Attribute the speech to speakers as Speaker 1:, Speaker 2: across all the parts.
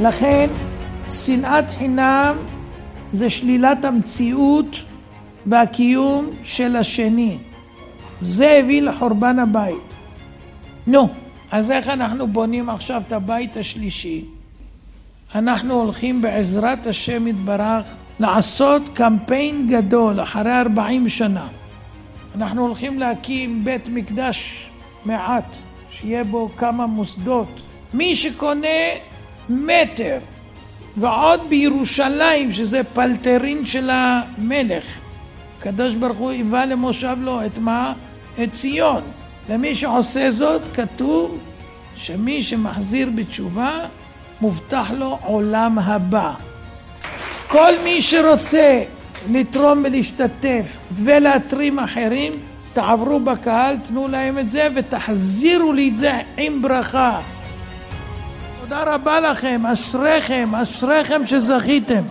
Speaker 1: לכן, שנאת חינם זה שלילת המציאות והקיום של השני. זה הביא לחורבן הבית. נו, אז איך אנחנו בונים עכשיו את הבית השלישי? אנחנו הולכים בעזרת השם יתברך לעשות קמפיין גדול אחרי 40 שנה. אנחנו הולכים להקים בית מקדש מעט, שיהיה בו כמה מוסדות. מי שקונה מטר, ועוד בירושלים, שזה פלטרין של המלך, הקדוש ברוך הוא היווה למושב לו את מה? את ציון. ומי שעושה זאת, כתוב שמי שמחזיר בתשובה, מובטח לו עולם הבא. כל מי שרוצה לתרום ולהשתתף ולהתרים אחרים, תעברו בקהל, תנו להם את זה ותחזירו לי את זה עם ברכה. תודה רבה לכם, אשריכם, אשריכם שזכיתם.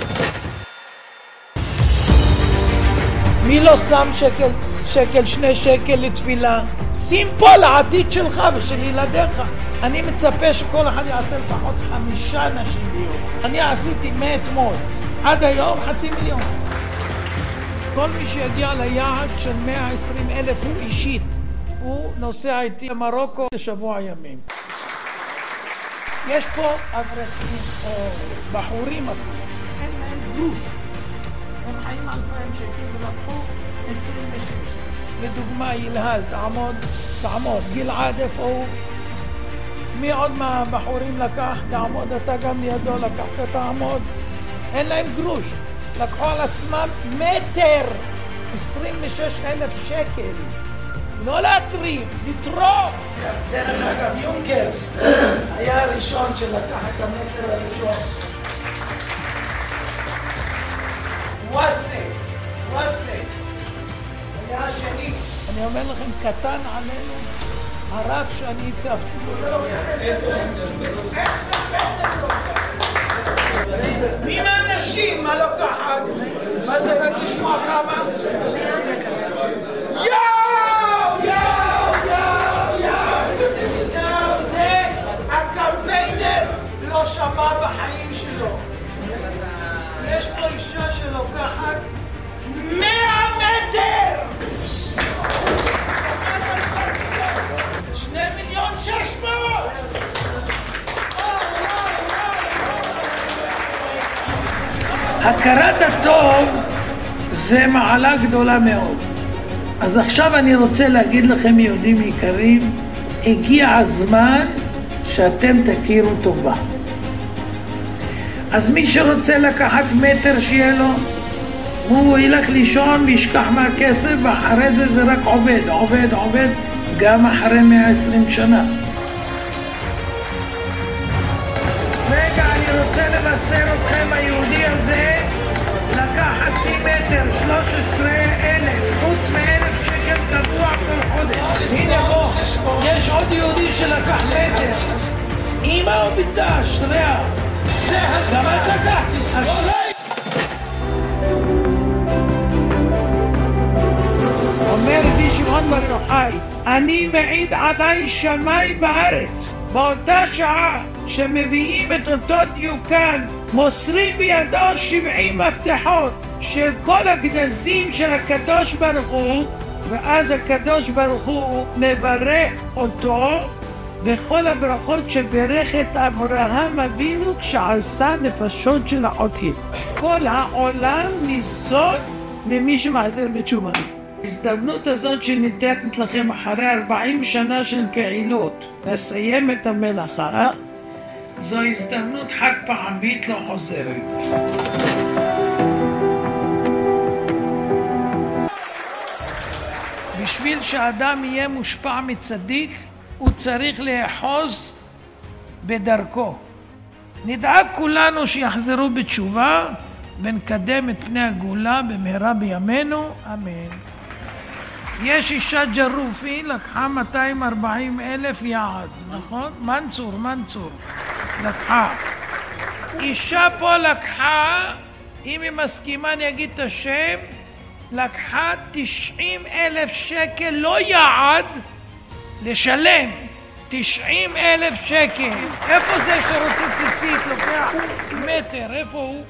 Speaker 1: מי לא שם שקל, 2 שקל לתפילה? שים פה לעתיד שלך ושל ילדיך. אני מצפה שכל אחד יעשה לפחות 5 אנשים ביום. אני עשיתי מאתמול עד היום 500,000. כל מי שיגיע ליעד של 120,000 הוא אישית. הוא נוסע איתי למרוקו לשבוע ימים. יש פה אברכים או בחורים אפילו שאין להם גרוש. הם חיים 2,000 שקל ולקחו 26. לדוגמה ילהל, תעמוד. גלעד איפה הוא? מי עוד מהבחורים לקח? תעמוד, אתה גם לידו לקחת, תעמוד. אין להם גרוש. לקחו על עצמם מטר, 26,000 שקל. לא להתרים, לתרום. דרך אגב, יונקרס היה הראשון שלקח את המטר הראשון. ווסה. היה השני. אני אומר לכם, קטן עלינו הרב שאני הצבתי. מי מהאנשים מה לוקחת? מה זה רק לשמוע כמה? זה הקמפיינר לא שמע בחיים שלו. יש פה אישה שלוקחת 100 מטר! 2,600,000! הכרת הטוב זה מעלה גדולה מאוד. אז עכשיו אני רוצה להגיד לכם, יהודים יקרים, הגיע הזמן שאתם תכירו טובה. אז מי שרוצה לקחת מטר שיהיה לו, הוא ילך לישון וישכח מהכסף, ואחרי זה רק עובד, גם אחרי 120 שנה. רגע, אני רוצה לבשר אתכם, היהודי הזה לקח 0.5 מטר, 13,000, חוץ מ1,000 שקל קבוע כל חודש. הנה בוא, יש עוד יהודי שלקח מטר. אמא או ביתה, אשריה. זה הזמן לקח, אשריה. אומר רבי שמעון בר יוחאי, אני מעיד עליי שמיים בארץ. באותה שעה שמביאים את אותו דיוקן, מוסרים בידו 70 מפתחות של כל הגנזים של הקדוש ברוך הוא, ואז הקדוש ברוך הוא מברך אותו וכל הברכות שברך את אברהם אבינו כשעשה נפשות של האותים. כל העולם ניזון ממי שמחזיר בתשובה. ההזדמנות הזאת שניתנת לכם אחרי 40 שנה של פעילות לסיים את המלאכה, זו הזדמנות חד פעמית לא חוזרת. בשביל שהאדם יהיה מושפע מצדיק, הוא צריך לאחוז בדרכו. נדאג כולנו שיחזרו בתשובה ונקדם את פני הגאולה במהרה בימינו, אמן. יש אישה ג'רופי, לקחה 240,000 יעד, נכון? מנצור, לקחה. אישה פה לקחה, אם היא מסכימה אני אגיד את השם, לקחה 90,000 שקל, לא יעד, לשלם. 90,000 שקל. איפה זה שרוצה ציצית לוקח מטר? איפה הוא?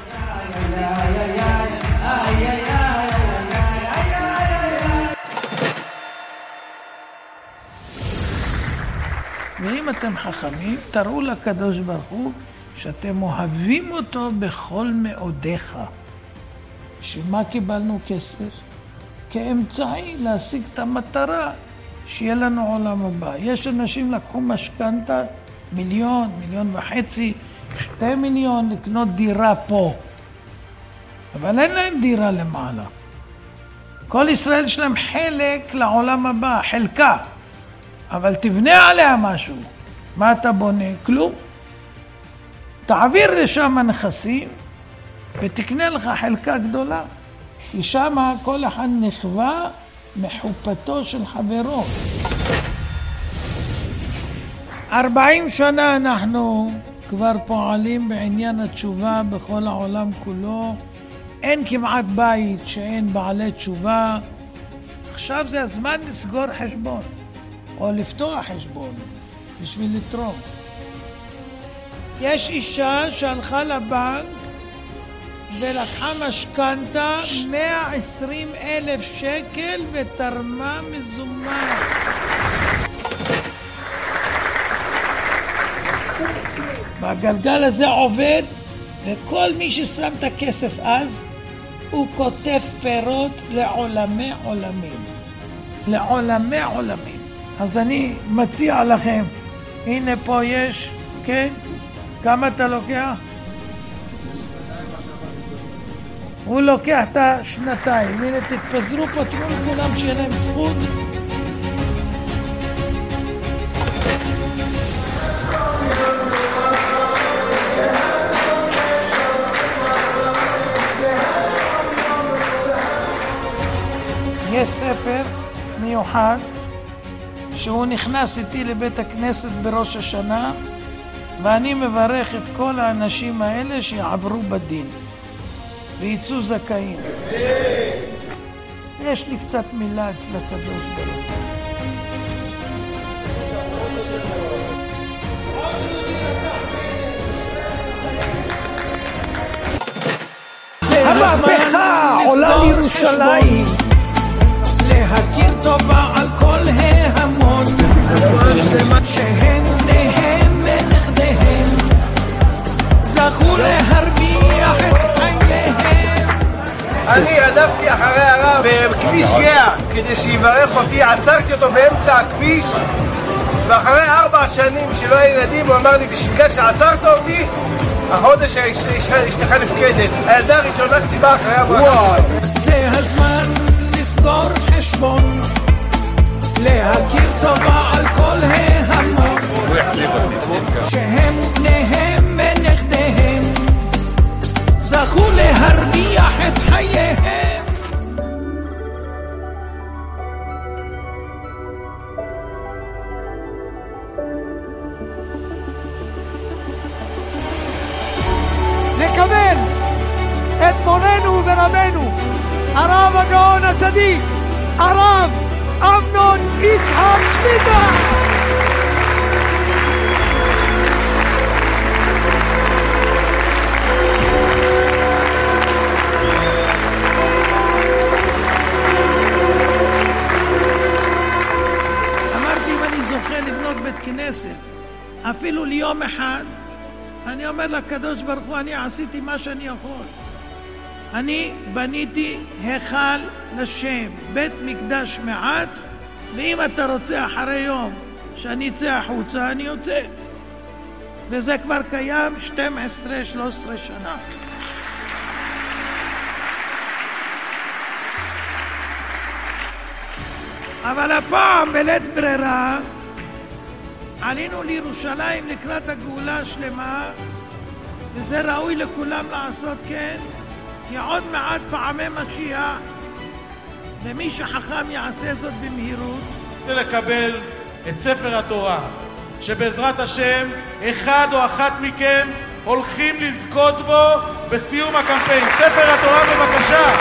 Speaker 1: ואם אתם חכמים, תראו לקדוש ברוך הוא שאתם אוהבים אותו בכל מאודיך. שמה קיבלנו כסף? כאמצעי להשיג את המטרה שיהיה לנו עולם הבא. יש אנשים לקחו משכנתה, 1,000,000, 1,500,000, 2 מיליון לקנות דירה פה. אבל אין להם דירה למעלה. כל ישראל יש להם חלק לעולם הבא, חלקה. אבל תבנה עליה משהו. מה אתה בונה? כלום. תעביר לשם נכסים ותקנה לך חלקה גדולה. כי שם כל אחד נכווה מחופתו של חברו. 40 שנה אנחנו כבר פועלים בעניין התשובה בכל העולם כולו. אין כמעט בית שאין בעלי תשובה. עכשיו זה הזמן לסגור חשבון. או לפתוח חשבון בשביל לתרום. יש אישה שהלכה לבנק ולקחה משכנתה 120,000 שקל ותרמה מזומן. והגלגל הזה עובד, וכל מי ששם את הכסף אז הוא כותב פירות לעולמי עולמים. לעולמי עולמים. אז אני מציע לכם, הנה פה יש, כן? כמה אתה לוקח? הוא לוקח את השנתיים. הנה תתפזרו פה, תראו לכולם שיהיה להם זכות. יש ספר מיוחד שהוא נכנס איתי לבית הכנסת בראש השנה, ואני מברך את כל האנשים האלה שיעברו בדין ויצאו זכאים. יש לי קצת מילה אצל הקדוש ברוך הוא. המהפכה עולה לירושלים, להכיר טובה על כל ההמון, שהם בניהם ונכדיהם זכו להרוויח את חייהם.
Speaker 2: אני רדפתי אחרי הרב בכביש גאה כדי שיברך אותי, עצרתי אותו באמצע הכביש, ואחרי 4 שנים שלא היה ילדים הוא אמר לי, בשביל שעצרת אותי החודש אשתך נפקדת. הילדה הראשונה שתיבא אחרי הברכה.
Speaker 1: זה הזמן לסגור חשבון, להכיר טובה על כל ההמון, שהם בניהם ונכדיהם זכו להרוויח את חייהם.
Speaker 3: לקבל את מורנו ורבנו הרב הגאון הצדיק הרב אמנון יצחק שליט"א.
Speaker 1: אמרתי, אם אני זוכה לבנות בית כנסת אפילו ליום אחד, אני אומר לקדוש ברוך הוא, אני עשיתי מה שאני יכול. אני בניתי היכל לשם, בית מקדש מעט, ואם אתה רוצה אחרי יום שאני אצא החוצה, אני יוצא. וזה כבר קיים 12-13 שנה. אבל הפעם בלית ברירה עלינו לירושלים לקראת הגאולה השלמה, וזה ראוי לכולם לעשות כן, כי עוד מעט פעמי משיח, ומי שחכם יעשה זאת במהירות.
Speaker 4: רוצה לקבל את ספר התורה, שבעזרת השם אחד או אחת מכם הולכים לזכות בו בסיום הקמפיין. ספר התורה בבקשה.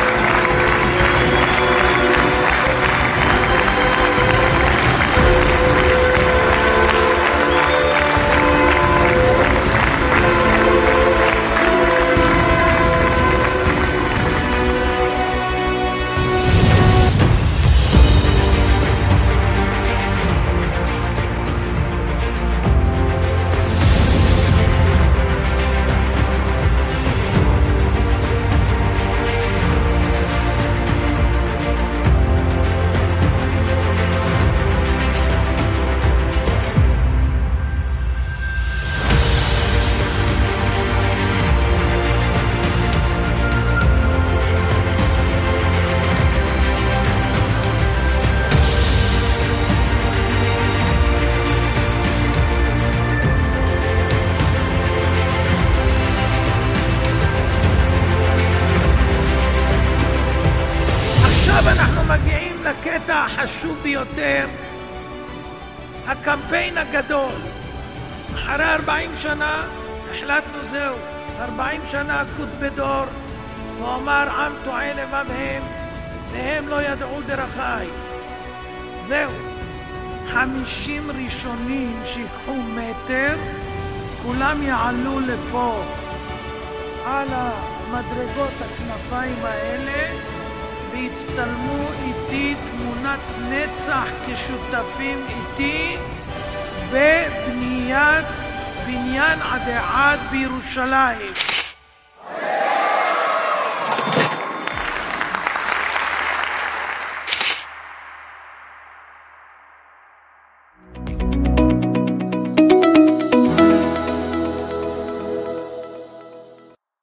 Speaker 1: הקטע החשוב ביותר, הקמפיין הגדול. אחרי 40 שנה החלטנו זהו, 40 שנה קוד בדור, הוא אמר עם טועה לבבהם והם לא ידעו דרכי. זהו, 50 ראשונים שיקחו מטר, כולם יעלו לפה על המדרגות הכנפיים האלה והצטלמו איתי תמונת נצח כשותפים איתי בבניית בניין עדי עד בירושלים.